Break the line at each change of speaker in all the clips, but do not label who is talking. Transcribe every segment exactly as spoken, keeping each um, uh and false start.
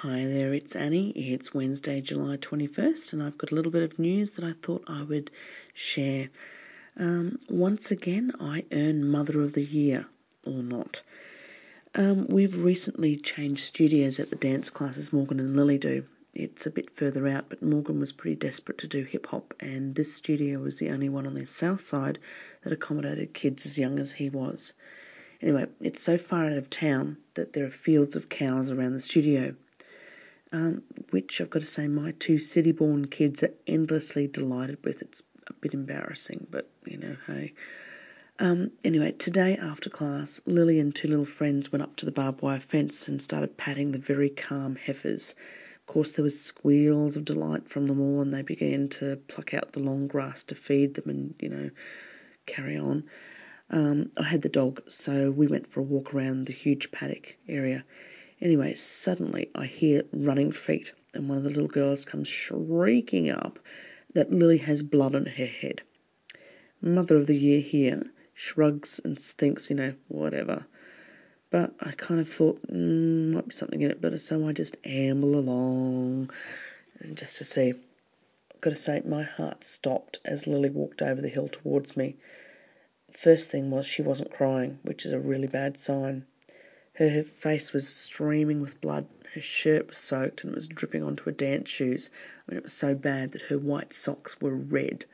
Hi there, it's Annie. It's Wednesday, July twenty-first, and I've got a little bit of news that I thought I would share. Um, once again, I earn Mother of the Year, or not. Um, we've recently changed studios at the dance classes Morgan and Lily do. It's a bit further out, but Morgan was pretty desperate to do hip-hop, and this studio was the only one on the south side that accommodated kids as young as he was. Anyway, it's so far out of town that there are fields of cows around the studio. Um, which I've got to say my two city-born kids are endlessly delighted with. It's a bit embarrassing, but, you know, hey. Um, anyway, today after class, Lily and two little friends went up to the barbed wire fence and started patting the very calm heifers. Of course, there was squeals of delight from them all, and they began to pluck out the long grass to feed them and, you know, carry on. Um, I had the dog, so we went for a walk around the huge paddock area. Anyway, suddenly I hear running feet, and one of the little girls comes shrieking up that Lily has blood on her head. Mother of the Year here shrugs and thinks, you know, whatever. But I kind of thought, mm, might be something in it, but so I just amble along, and just to see. I've got to say, my heart stopped as Lily walked over the hill towards me. First thing was she wasn't crying, which is a really bad sign. Her, her face was streaming with blood, her shirt was soaked and it was dripping onto her dance shoes. I mean, it was so bad that her white socks were red.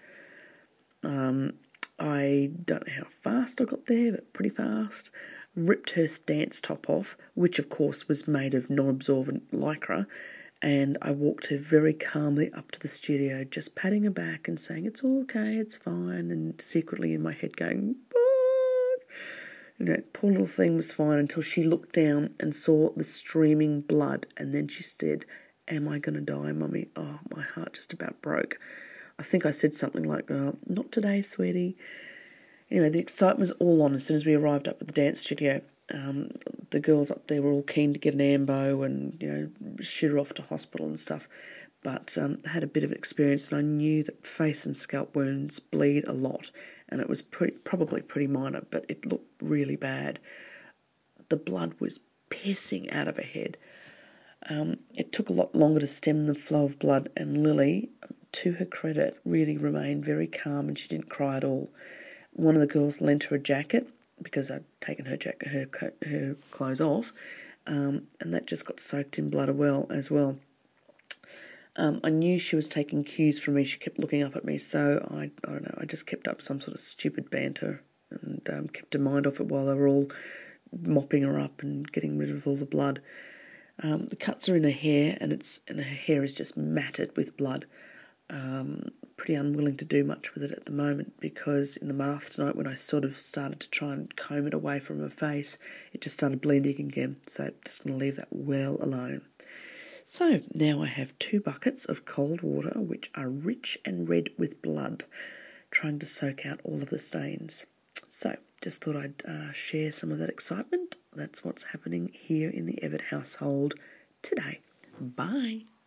Um, I don't know how fast I got there, but pretty fast. Ripped her dance top off, which of course was made of non-absorbent lycra, and I walked her very calmly up to the studio, just patting her back and saying, it's all okay, it's fine, and secretly in my head going, you know, poor little thing was fine until she looked down and saw the streaming blood, and then she said, am I going to die, Mummy? Oh, my heart just about broke. I think I said something like, oh, not today, sweetie. Anyway, the excitement was all on as soon as we arrived up at the dance studio. Um, the girls up there were all keen to get an ambo and, you know, shoot her off to hospital and stuff. But um, I had a bit of experience, and I knew that face and scalp wounds bleed a lot, and it was pretty, probably pretty minor, but it looked really bad. The blood was pissing out of her head. Um, it took a lot longer to stem the flow of blood, and Lily, to her credit, really remained very calm, and she didn't cry at all. One of the girls lent her a jacket because I'd taken her jacket, her her clothes off, um, and that just got soaked in blood as well. As well. Um, I knew she was taking cues from me. She kept looking up at me, so I, I don't know, I just kept up some sort of stupid banter and um, kept her mind off it while they were all mopping her up and getting rid of all the blood. Um, the cuts are in her hair, and it's and her hair is just matted with blood. Um, pretty unwilling to do much with it at the moment, because in the bath tonight, when I sort of started to try and comb it away from her face, it just started bleeding again. So just going to leave that well alone. So now I have two buckets of cold water, which are rich and red with blood, trying to soak out all of the stains. So just thought I'd uh, share some of that excitement. That's what's happening here in the Everett household today. Bye.